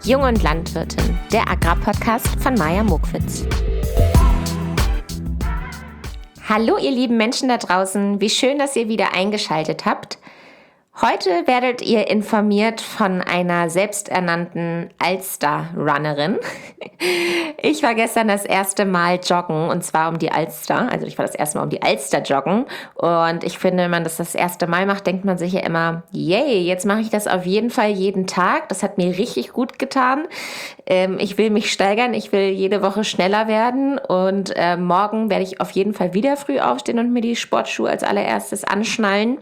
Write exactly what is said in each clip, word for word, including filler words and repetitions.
Jung und Landwirtin, der Agrarpodcast von Maja Mokwitz. Hallo ihr lieben Menschen da draußen, wie schön, dass ihr wieder eingeschaltet habt. Heute werdet ihr informiert von einer selbsternannten Alster-Runnerin. Ich war gestern das erste Mal joggen und zwar um die Alster. Also ich war das erste Mal um die Alster joggen und ich finde, wenn man das das erste Mal macht, denkt man sich ja immer, yay, jetzt mache ich das auf jeden Fall jeden Tag. Das hat mir richtig gut getan. Ähm, ich will mich steigern, ich will jede Woche schneller werden und äh, morgen werde ich auf jeden Fall wieder früh aufstehen und mir die Sportschuhe als allererstes anschnallen.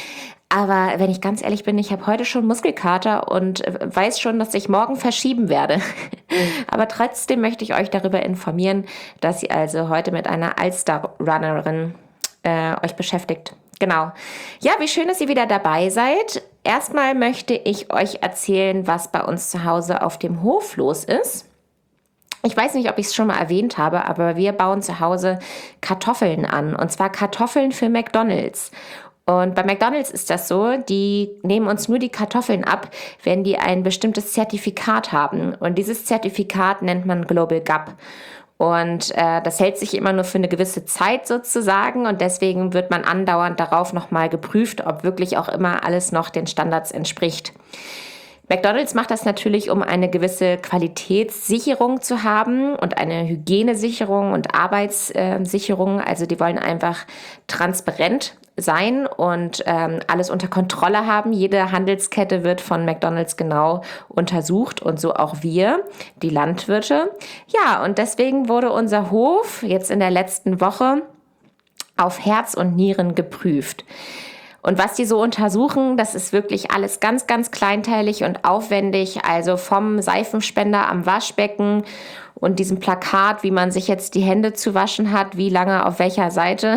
Aber wenn ich ganz ehrlich bin, ich habe heute schon Muskelkater und weiß schon, dass ich morgen verschieben werde. Aber trotzdem möchte ich euch darüber informieren, dass ihr also heute mit einer Alster-Runnerin äh, euch beschäftigt. Genau. Ja, wie schön, dass ihr wieder dabei seid. Erstmal möchte ich euch erzählen, was bei uns zu Hause auf dem Hof los ist. Ich weiß nicht, ob ich es schon mal erwähnt habe, aber wir bauen zu Hause Kartoffeln an. Und zwar Kartoffeln für McDonald's. Und bei McDonald's ist das so, die nehmen uns nur die Kartoffeln ab, wenn die ein bestimmtes Zertifikat haben. Und dieses Zertifikat nennt man Global G A P. Und äh, das hält sich immer nur für eine gewisse Zeit sozusagen. Und deswegen wird man andauernd darauf nochmal geprüft, ob wirklich auch immer alles noch den Standards entspricht. McDonald's macht das natürlich, um eine gewisse Qualitätssicherung zu haben und eine Hygienesicherung und Arbeitssicherung. Also die wollen einfach transparent sein und ähm, alles unter Kontrolle haben. Jede Handelskette wird von McDonald's genau untersucht und so auch wir, die Landwirte. Ja, und deswegen wurde unser Hof jetzt in der letzten Woche auf Herz und Nieren geprüft. Und was die so untersuchen, das ist wirklich alles ganz, ganz kleinteilig und aufwendig. Also vom Seifenspender am Waschbecken und diesem Plakat, wie man sich jetzt die Hände zu waschen hat, wie lange auf welcher Seite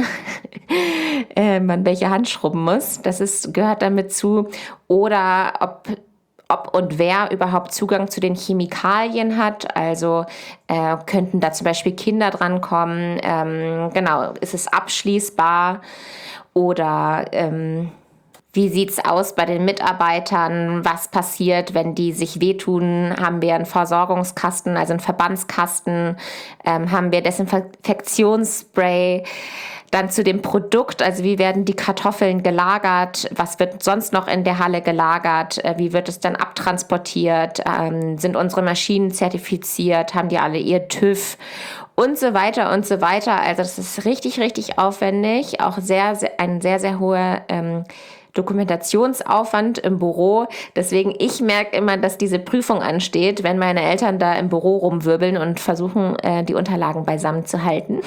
äh, man welche Hand schrubben muss. Das ist, gehört damit zu. Oder ob ob und wer überhaupt Zugang zu den Chemikalien hat. Also äh, könnten da zum Beispiel Kinder drankommen. Ähm, genau, ist es abschließbar? Oder ähm, wie sieht's aus bei den Mitarbeitern? Was passiert, wenn die sich wehtun? Haben wir einen Versorgungskasten, also einen Verbandskasten? Ähm, haben wir Desinfektionsspray? Dann zu dem Produkt, also wie werden die Kartoffeln gelagert? Was wird sonst noch in der Halle gelagert? Wie wird es dann abtransportiert? Ähm, sind unsere Maschinen zertifiziert? Haben die alle ihr TÜV? Und so weiter und so weiter. Also das ist richtig, richtig aufwendig. Auch sehr, sehr ein sehr, sehr hoher ähm, Dokumentationsaufwand im Büro. Deswegen, ich merke immer, dass diese Prüfung ansteht, wenn meine Eltern da im Büro rumwirbeln und versuchen, äh, die Unterlagen beisammen zu halten.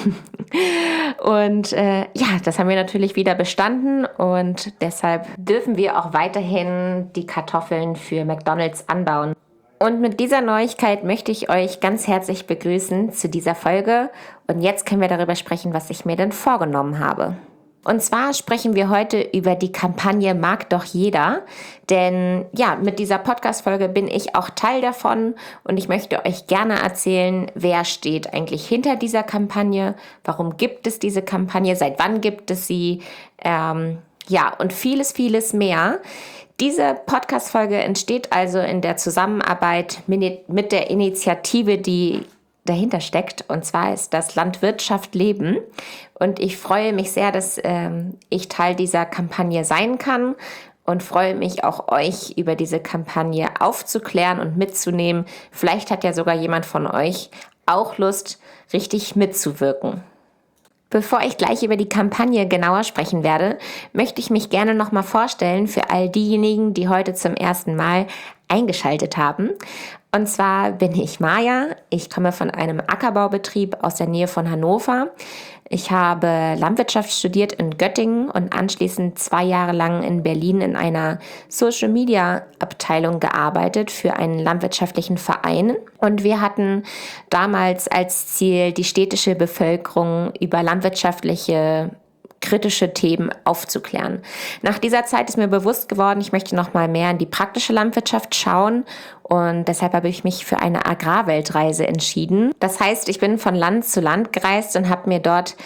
Und äh, ja, das haben wir natürlich wieder bestanden und deshalb dürfen wir auch weiterhin die Kartoffeln für McDonald's anbauen. Und mit dieser Neuigkeit möchte ich euch ganz herzlich begrüßen zu dieser Folge. Und jetzt können wir darüber sprechen, was ich mir denn vorgenommen habe. Und zwar sprechen wir heute über die Kampagne Mag doch jeder. Denn ja, mit dieser Podcast-Folge bin ich auch Teil davon. Und ich möchte euch gerne erzählen, wer steht eigentlich hinter dieser Kampagne? Warum gibt es diese Kampagne? Seit wann gibt es sie? Ähm, ja, und vieles, vieles mehr. Diese Podcast-Folge entsteht also in der Zusammenarbeit mit der Initiative, die dahinter steckt. Und zwar ist das Landwirtschaft leben. Und ich freue mich sehr, dass ähm, ich Teil dieser Kampagne sein kann und freue mich auch, euch über diese Kampagne aufzuklären und mitzunehmen. Vielleicht hat ja sogar jemand von euch auch Lust, richtig mitzuwirken. Bevor ich gleich über die Kampagne genauer sprechen werde, möchte ich mich gerne nochmal vorstellen für all diejenigen, die heute zum ersten Mal eingeschaltet haben. Und zwar bin ich Maja. Ich komme von einem Ackerbaubetrieb aus der Nähe von Hannover. Ich habe Landwirtschaft studiert in Göttingen und anschließend zwei Jahre lang in Berlin in einer Social-Media-Abteilung gearbeitet für einen landwirtschaftlichen Verein. Und wir hatten damals als Ziel, die städtische Bevölkerung über landwirtschaftliche kritische Themen aufzuklären. Nach dieser Zeit ist mir bewusst geworden, ich möchte noch mal mehr in die praktische Landwirtschaft schauen und deshalb habe ich mich für eine Agrarweltreise entschieden. Das heißt, ich bin von Land zu Land gereist und habe mir dort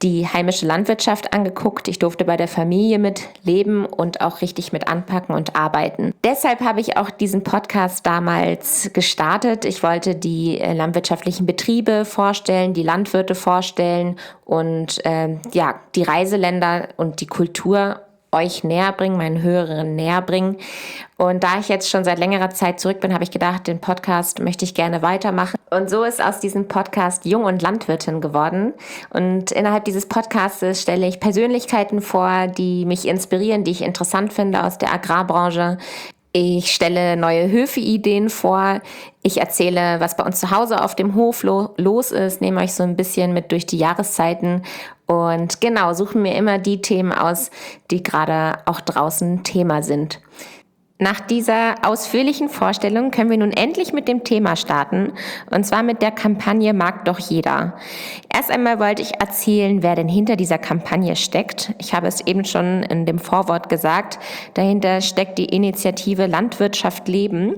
die heimische Landwirtschaft angeguckt. Ich durfte bei der Familie mitleben und auch richtig mit anpacken und arbeiten. Deshalb habe ich auch diesen Podcast damals gestartet. Ich wollte die äh, landwirtschaftlichen Betriebe vorstellen, die Landwirte vorstellen und äh, ja, die Reiseländer und die Kultur euch näher bringen, meinen Hörerinnen näher bringen. Und da ich jetzt schon seit längerer Zeit zurück bin, habe ich gedacht, den Podcast möchte ich gerne weitermachen. Und so ist aus diesem Podcast Jung und Landwirtin geworden. Und innerhalb dieses Podcasts stelle ich Persönlichkeiten vor, die mich inspirieren, die ich interessant finde aus der Agrarbranche. Ich stelle neue Höfe-Ideen vor. Ich erzähle, was bei uns zu Hause auf dem Hof lo- los ist, nehme euch so ein bisschen mit durch die Jahreszeiten und genau, suche mir immer die Themen aus, die gerade auch draußen Thema sind. Nach dieser ausführlichen Vorstellung können wir nun endlich mit dem Thema starten, und zwar mit der Kampagne Mag doch jeder. Erst einmal wollte ich erzählen, wer denn hinter dieser Kampagne steckt. Ich habe es eben schon in dem Vorwort gesagt, dahinter steckt die Initiative Landwirtschaft leben,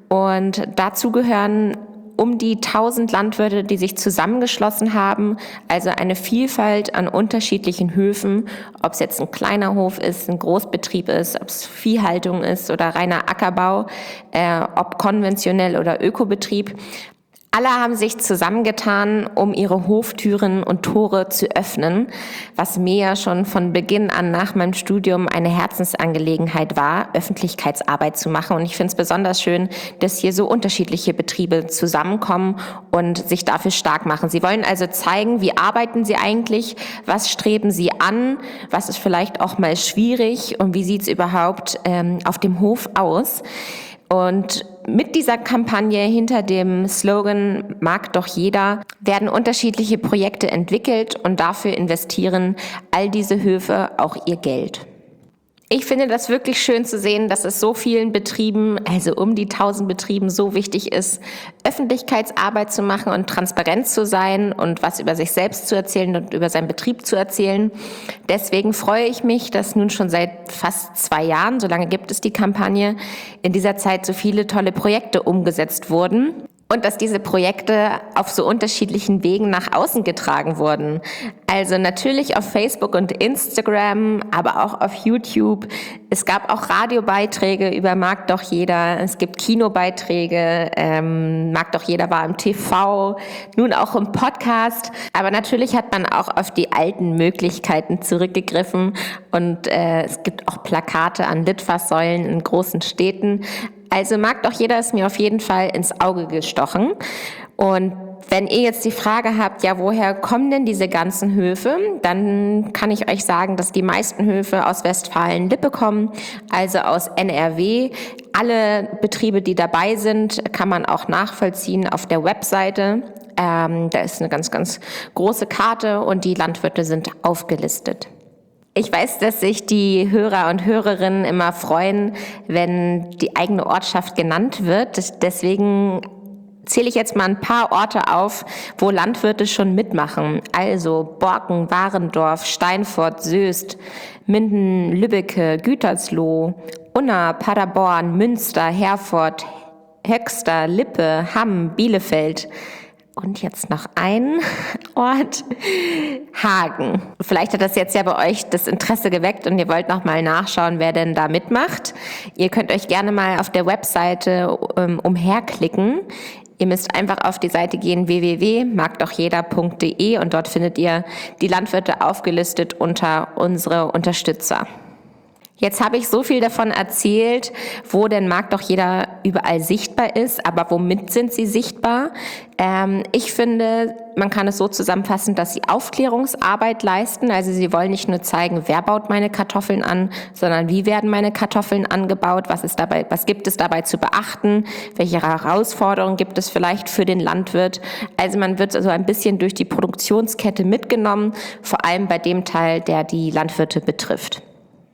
und dazu gehören um die tausend Landwirte, die sich zusammengeschlossen haben, also eine Vielfalt an unterschiedlichen Höfen, ob es jetzt ein kleiner Hof ist, ein Großbetrieb ist, ob es Viehhaltung ist oder reiner Ackerbau, äh, ob konventionell oder Ökobetrieb. Alle haben sich zusammengetan, um ihre Hoftüren und Tore zu öffnen, was mir ja schon von Beginn an nach meinem Studium eine Herzensangelegenheit war, Öffentlichkeitsarbeit zu machen. Und ich finde es besonders schön, dass hier so unterschiedliche Betriebe zusammenkommen und sich dafür stark machen. Sie wollen also zeigen, wie arbeiten sie eigentlich, was streben sie an, was ist vielleicht auch mal schwierig und wie sieht es überhaupt ähm, auf dem Hof aus. Und mit dieser Kampagne hinter dem Slogan Mag doch jeder werden unterschiedliche Projekte entwickelt, und dafür investieren all diese Höfe auch ihr Geld. Ich finde das wirklich schön zu sehen, dass es so vielen Betrieben, also um die tausend Betrieben, so wichtig ist, Öffentlichkeitsarbeit zu machen und transparent zu sein und was über sich selbst zu erzählen und über seinen Betrieb zu erzählen. Deswegen freue ich mich, dass nun schon seit fast zwei Jahren, so lange gibt es die Kampagne, in dieser Zeit so viele tolle Projekte umgesetzt wurden. Und dass diese Projekte auf so unterschiedlichen Wegen nach außen getragen wurden. Also natürlich auf Facebook und Instagram, aber auch auf YouTube. Es gab auch Radiobeiträge über Mag doch jeder. Es gibt Kinobeiträge. Ähm, Mag doch jeder war im T V, nun auch im Podcast. Aber natürlich hat man auch auf die alten Möglichkeiten zurückgegriffen. Und äh, es gibt auch Plakate an Litfaßsäulen in großen Städten. Also Mag doch jeder ist mir auf jeden Fall ins Auge gestochen. Und wenn ihr jetzt die Frage habt, ja, woher kommen denn diese ganzen Höfe, dann kann ich euch sagen, dass die meisten Höfe aus Westfalen-Lippe kommen, also aus N R W. Alle Betriebe, die dabei sind, kann man auch nachvollziehen auf der Webseite. Ähm, da ist eine ganz, ganz große Karte und die Landwirte sind aufgelistet. Ich weiß, dass sich die Hörer und Hörerinnen immer freuen, wenn die eigene Ortschaft genannt wird. Deswegen zähle ich jetzt mal ein paar Orte auf, wo Landwirte schon mitmachen. Also Borken, Warendorf, Steinfurt, Soest, Minden, Lübbecke, Gütersloh, Unna, Paderborn, Münster, Herford, Höxter, Lippe, Hamm, Bielefeld. Und jetzt noch ein Ort, Hagen. Vielleicht hat das jetzt ja bei euch das Interesse geweckt und ihr wollt noch mal nachschauen, wer denn da mitmacht. Ihr könnt euch gerne mal auf der Webseite um, umherklicken. Ihr müsst einfach auf die Seite gehen w w w punkt mag doch jeder punkt d e und dort findet ihr die Landwirte aufgelistet unter unsere Unterstützer. Jetzt habe ich so viel davon erzählt, wo denn Mag doch jeder überall sichtbar ist, aber womit sind sie sichtbar? Ähm, ich finde, man kann es so zusammenfassen, dass sie Aufklärungsarbeit leisten. Also sie wollen nicht nur zeigen, wer baut meine Kartoffeln an, sondern wie werden meine Kartoffeln angebaut, was ist dabei, was gibt es dabei zu beachten, welche Herausforderungen gibt es vielleicht für den Landwirt. Also man wird so ein bisschen durch die Produktionskette mitgenommen, vor allem bei dem Teil, der die Landwirte betrifft.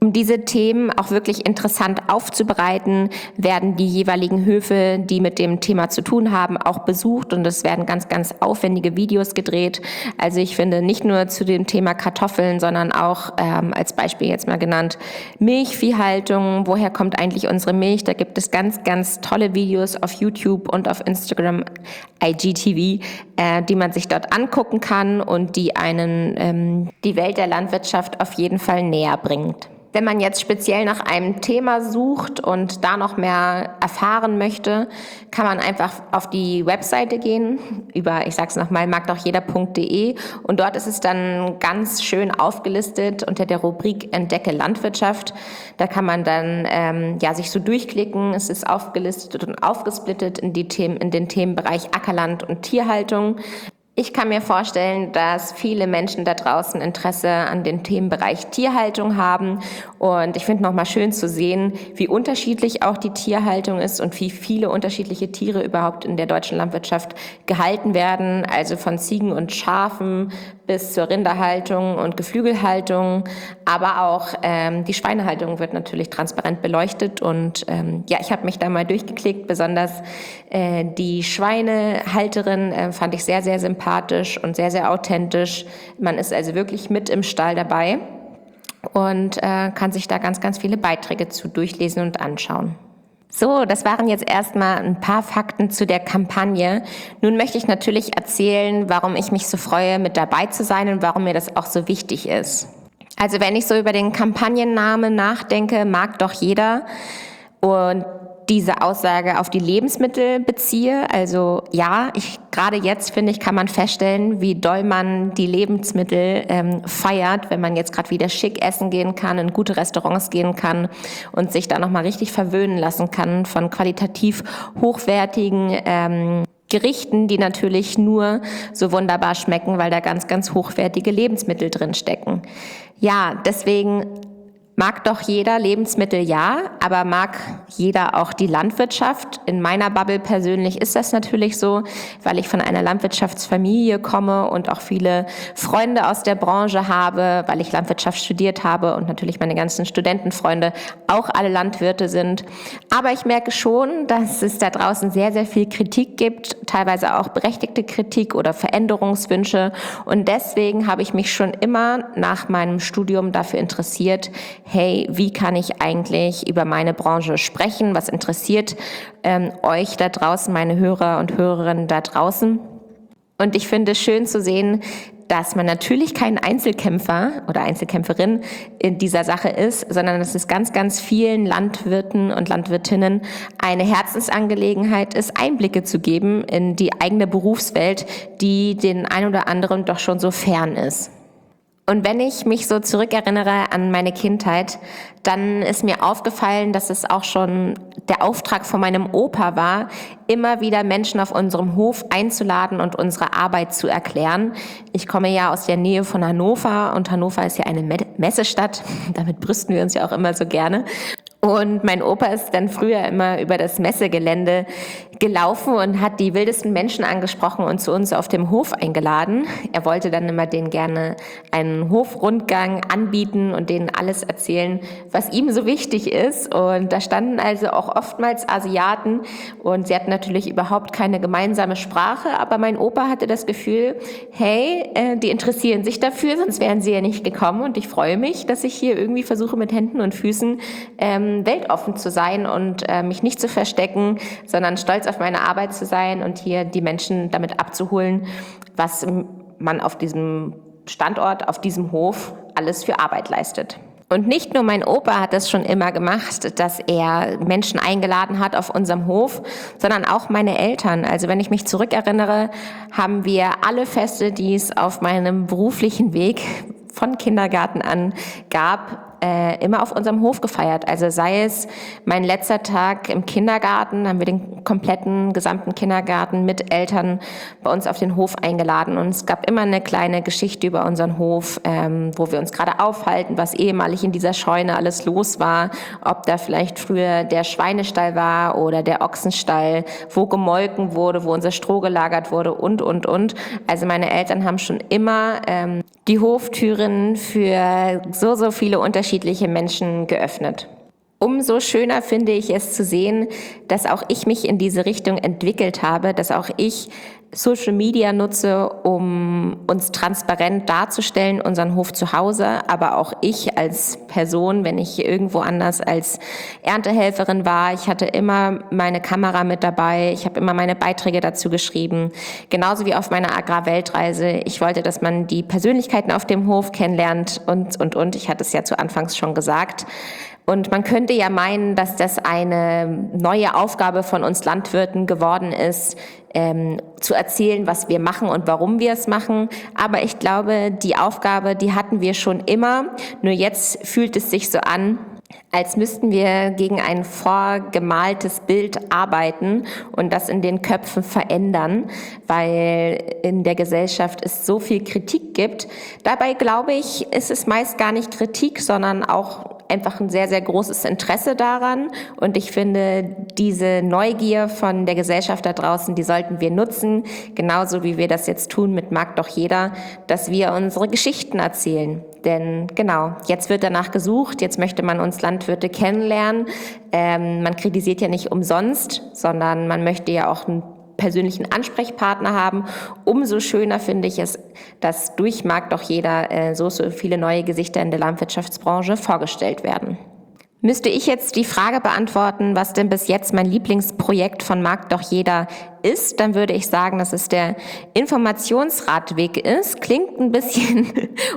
Um diese Themen auch wirklich interessant aufzubereiten, werden die jeweiligen Höfe, die mit dem Thema zu tun haben, auch besucht und es werden ganz, ganz aufwendige Videos gedreht. Also ich finde nicht nur zu dem Thema Kartoffeln, sondern auch ähm, als Beispiel jetzt mal genannt Milchviehhaltung. Woher kommt eigentlich unsere Milch? Da gibt es ganz, ganz tolle Videos auf YouTube und auf Instagram, I G T V, äh, die man sich dort angucken kann und die einen ähm, die Welt der Landwirtschaft auf jeden Fall näher bringt. Wenn man jetzt speziell nach einem Thema sucht und da noch mehr erfahren möchte, kann man einfach auf die Webseite gehen, über, ich sag's nochmal, mag doch jeder punkt de, und dort ist es dann ganz schön aufgelistet unter der Rubrik Entdecke Landwirtschaft. Da kann man dann ähm, ja sich so durchklicken. Es ist aufgelistet und aufgesplittet in die Themen, in den Themenbereich Ackerland und Tierhaltung. Ich kann mir vorstellen, dass viele Menschen da draußen Interesse an dem Themenbereich Tierhaltung haben und ich finde nochmal schön zu sehen, wie unterschiedlich auch die Tierhaltung ist und wie viele unterschiedliche Tiere überhaupt in der deutschen Landwirtschaft gehalten werden, also von Ziegen und Schafen bis zur Rinderhaltung und Geflügelhaltung, aber auch ähm, die Schweinehaltung wird natürlich transparent beleuchtet und ähm, ja, ich habe mich da mal durchgeklickt, besonders äh, die Schweinehalterin äh, fand ich sehr, sehr sympathisch und sehr, sehr authentisch. Man ist also wirklich mit im Stall dabei und äh, kann sich da ganz, ganz viele Beiträge zu durchlesen und anschauen. So, das waren jetzt erstmal ein paar Fakten zu der Kampagne. Nun möchte ich natürlich erzählen, warum ich mich so freue, mit dabei zu sein und warum mir das auch so wichtig ist. Also wenn ich so über den Kampagnennamen nachdenke, mag doch jeder, und diese Aussage auf die Lebensmittel beziehe. Also ja, ich gerade jetzt finde ich, kann man feststellen, wie doll man die Lebensmittel ähm, feiert, wenn man jetzt gerade wieder schick essen gehen kann, in gute Restaurants gehen kann und sich da nochmal richtig verwöhnen lassen kann von qualitativ hochwertigen ähm, Gerichten, die natürlich nur so wunderbar schmecken, weil da ganz, ganz hochwertige Lebensmittel drin stecken. Ja, deswegen mag doch jeder Lebensmittel, ja, aber mag jeder auch die Landwirtschaft? In meiner Bubble persönlich ist das natürlich so, weil ich von einer Landwirtschaftsfamilie komme und auch viele Freunde aus der Branche habe, weil ich Landwirtschaft studiert habe und natürlich meine ganzen Studentenfreunde auch alle Landwirte sind. Aber ich merke schon, dass es da draußen sehr, sehr viel Kritik gibt, teilweise auch berechtigte Kritik oder Veränderungswünsche. Und deswegen habe ich mich schon immer nach meinem Studium dafür interessiert, hey, wie kann ich eigentlich über meine Branche sprechen? Was interessiert ähm, euch da draußen, meine Hörer und Hörerinnen da draußen? Und ich finde es schön zu sehen, dass man natürlich kein Einzelkämpfer oder Einzelkämpferin in dieser Sache ist, sondern dass es ganz, ganz vielen Landwirten und Landwirtinnen eine Herzensangelegenheit ist, Einblicke zu geben in die eigene Berufswelt, die den ein oder anderen doch schon so fern ist. Und wenn ich mich so zurückerinnere an meine Kindheit, dann ist mir aufgefallen, dass es auch schon der Auftrag von meinem Opa war, immer wieder Menschen auf unserem Hof einzuladen und unsere Arbeit zu erklären. Ich komme ja aus der Nähe von Hannover und Hannover ist ja eine Messestadt. Damit brüsten wir uns ja auch immer so gerne. Und mein Opa ist dann früher immer über das Messegelände gelaufen und hat die wildesten Menschen angesprochen und zu uns auf dem Hof eingeladen. Er wollte dann immer denen gerne einen Hofrundgang anbieten und denen alles erzählen, was ihm so wichtig ist. Und da standen also auch oftmals Asiaten und sie hatten natürlich überhaupt keine gemeinsame Sprache, aber mein Opa hatte das Gefühl, hey, äh, die interessieren sich dafür, sonst wären sie ja nicht gekommen und ich freue mich, dass ich hier irgendwie versuche mit Händen und Füßen ähm, weltoffen zu sein und äh, mich nicht zu verstecken, sondern stolz auf meine Arbeit zu sein und hier die Menschen damit abzuholen, was man auf diesem Standort, auf diesem Hof alles für Arbeit leistet. Und nicht nur mein Opa hat das schon immer gemacht, dass er Menschen eingeladen hat auf unserem Hof, sondern auch meine Eltern. Also wenn ich mich zurückerinnere, haben wir alle Feste, die es auf meinem beruflichen Weg von Kindergarten an gab, äh, immer auf unserem Hof gefeiert. Also sei es mein letzter Tag im Kindergarten, haben wir den kompletten, gesamten Kindergarten mit Eltern bei uns auf den Hof eingeladen. Und es gab immer eine kleine Geschichte über unseren Hof, ähm, wo wir uns gerade aufhalten, was ehemalig in dieser Scheune alles los war, ob da vielleicht früher der Schweinestall war oder der Ochsenstall, wo gemolken wurde, wo unser Stroh gelagert wurde und, und, und. Also meine Eltern haben schon immer ähm, die Hoftüren für so, so viele unterschiedliche unterschiedliche Menschen geöffnet. Umso schöner finde ich es zu sehen, dass auch ich mich in diese Richtung entwickelt habe, dass auch ich Social Media nutze, um uns transparent darzustellen, unseren Hof zu Hause, aber auch ich als Person, wenn ich irgendwo anders als Erntehelferin war, ich hatte immer meine Kamera mit dabei, ich habe immer meine Beiträge dazu geschrieben, genauso wie auf meiner Agrarweltreise. Ich wollte, dass man die Persönlichkeiten auf dem Hof kennenlernt und, und, und. Ich hatte es ja zu Anfangs schon gesagt. Und man könnte ja meinen, dass das eine neue Aufgabe von uns Landwirten geworden ist, ähm, zu erzählen, was wir machen und warum wir es machen. Aber ich glaube, die Aufgabe, die hatten wir schon immer. Nur jetzt fühlt es sich so an, als müssten wir gegen ein vorgemaltes Bild arbeiten und das in den Köpfen verändern, weil in der Gesellschaft es so viel Kritik gibt. Dabei glaube ich, ist es meist gar nicht Kritik, sondern auch einfach ein sehr, sehr großes Interesse daran. Und ich finde, diese Neugier von der Gesellschaft da draußen, die sollten wir nutzen, genauso wie wir das jetzt tun mit Mag doch jeder, dass wir unsere Geschichten erzählen. Denn genau, jetzt wird danach gesucht, jetzt möchte man uns Landwirte kennenlernen. Ähm, man kritisiert ja nicht umsonst, sondern man möchte ja auch einen persönlichen Ansprechpartner haben. Umso schöner finde ich es, dass durch Mag doch jeder äh, so, so viele neue Gesichter in der Landwirtschaftsbranche vorgestellt werden. Müsste ich jetzt die Frage beantworten, was denn bis jetzt mein Lieblingsprojekt von Mag doch jeder ist, dann würde ich sagen, dass es der Informationsradweg ist. Klingt ein bisschen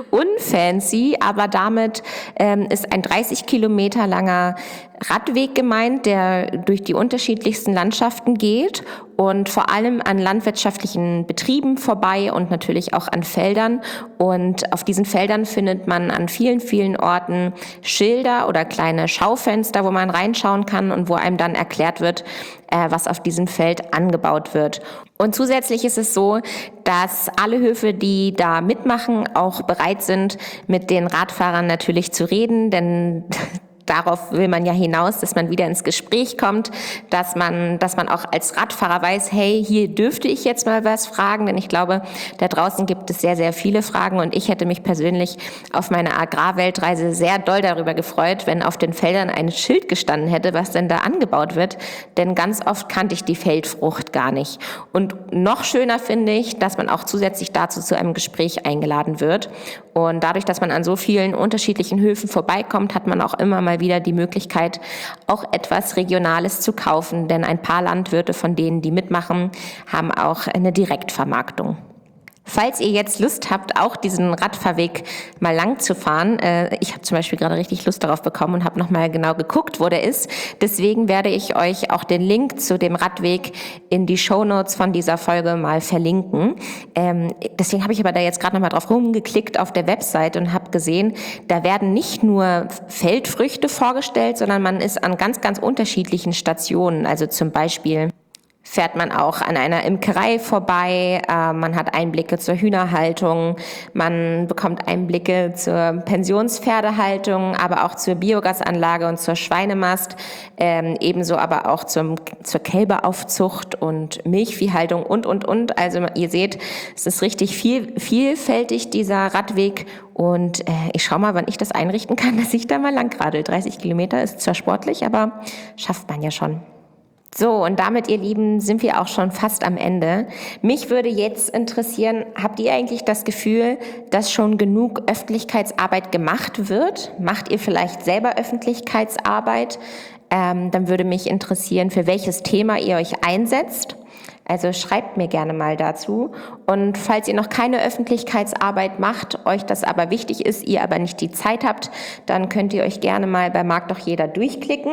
unfancy, aber damit ähm, ist ein dreißig Kilometer langer Radweg gemeint, der durch die unterschiedlichsten Landschaften geht und vor allem an landwirtschaftlichen Betrieben vorbei und natürlich auch an Feldern. Und auf diesen Feldern findet man an vielen, vielen Orten Schilder oder kleine Schaufenster, wo man reinschauen kann und wo einem dann erklärt wird, äh, was auf diesem Feld angebaut wird. Und zusätzlich ist es so, dass alle Höfe, die da mitmachen, auch bereit sind, mit den Radfahrern natürlich zu reden, denn darauf will man ja hinaus, dass man wieder ins Gespräch kommt, dass man, dass man auch als Radfahrer weiß, hey, hier dürfte ich jetzt mal was fragen, denn ich glaube, da draußen gibt es sehr, sehr viele Fragen und ich hätte mich persönlich auf meiner Agrarweltreise sehr doll darüber gefreut, wenn auf den Feldern ein Schild gestanden hätte, was denn da angebaut wird, denn ganz oft kannte ich die Feldfrucht gar nicht. Und noch schöner finde ich, dass man auch zusätzlich dazu zu einem Gespräch eingeladen wird und dadurch, dass man an so vielen unterschiedlichen Höfen vorbeikommt, hat man auch immer mal wieder die Möglichkeit, auch etwas Regionales zu kaufen, denn ein paar Landwirte von denen, die mitmachen, haben auch eine Direktvermarktung. Falls ihr jetzt Lust habt, auch diesen Radfahrweg mal lang zu fahren, äh, ich habe zum Beispiel gerade richtig Lust darauf bekommen und habe nochmal genau geguckt, wo der ist. Deswegen werde ich euch auch den Link zu dem Radweg in die Shownotes von dieser Folge mal verlinken. Ähm, deswegen habe ich aber da jetzt gerade nochmal drauf rumgeklickt auf der Website und habe gesehen, da werden nicht nur Feldfrüchte vorgestellt, sondern man ist an ganz, ganz unterschiedlichen Stationen. Also zum Beispiel fährt man auch an einer Imkerei vorbei, äh, man hat Einblicke zur Hühnerhaltung, man bekommt Einblicke zur Pensionspferdehaltung, aber auch zur Biogasanlage und zur Schweinemast, ähm, ebenso aber auch zum, zur Kälberaufzucht und Milchviehhaltung und, und, und. Also ihr seht, es ist richtig viel, vielfältig, dieser Radweg. Und äh, ich schaue mal, wann ich das einrichten kann, dass ich da mal langradel. dreißig Kilometer ist zwar sportlich, aber schafft man ja schon. So, und damit, ihr Lieben, sind wir auch schon fast am Ende. Mich würde jetzt interessieren, habt ihr eigentlich das Gefühl, dass schon genug Öffentlichkeitsarbeit gemacht wird? Macht ihr vielleicht selber Öffentlichkeitsarbeit? Ähm, dann würde mich interessieren, für welches Thema ihr euch einsetzt. Also schreibt mir gerne mal dazu. Und falls ihr noch keine Öffentlichkeitsarbeit macht, euch das aber wichtig ist, ihr aber nicht die Zeit habt, dann könnt ihr euch gerne mal bei Mag doch jeder durchklicken.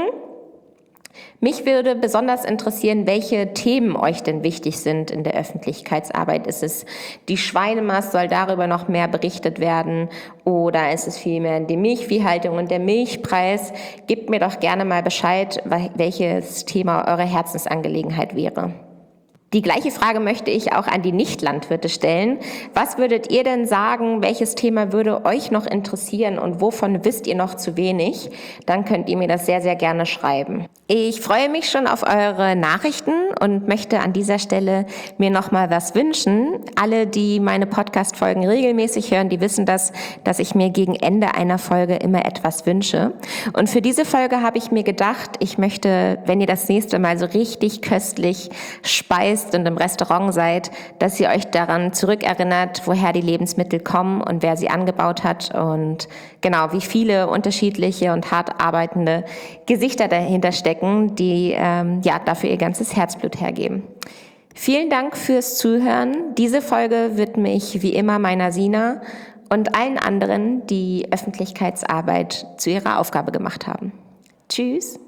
Mich würde besonders interessieren, welche Themen euch denn wichtig sind in der Öffentlichkeitsarbeit. Ist es die Schweinemast, soll darüber noch mehr berichtet werden? Oder ist es vielmehr die Milchviehhaltung und der Milchpreis? Gebt mir doch gerne mal Bescheid, welches Thema eure Herzensangelegenheit wäre. Die gleiche Frage möchte ich auch an die Nicht-Landwirte stellen. Was würdet ihr denn sagen, welches Thema würde euch noch interessieren und wovon wisst ihr noch zu wenig? Dann könnt ihr mir das sehr, sehr gerne schreiben. Ich freue mich schon auf eure Nachrichten und möchte an dieser Stelle mir noch mal was wünschen. Alle, die meine Podcast-Folgen regelmäßig hören, die wissen das, dass ich mir gegen Ende einer Folge immer etwas wünsche. Und für diese Folge habe ich mir gedacht, ich möchte, wenn ihr das nächste Mal so richtig köstlich speist und im Restaurant seid, dass ihr euch daran zurückerinnert, woher die Lebensmittel kommen und wer sie angebaut hat und genau, wie viele unterschiedliche und hart arbeitende Gesichter dahinter stecken, die ähm, ja dafür ihr ganzes Herzblut hergeben. Vielen Dank fürs Zuhören. Diese Folge widme ich wie immer meiner Sina und allen anderen, die Öffentlichkeitsarbeit zu ihrer Aufgabe gemacht haben. Tschüss.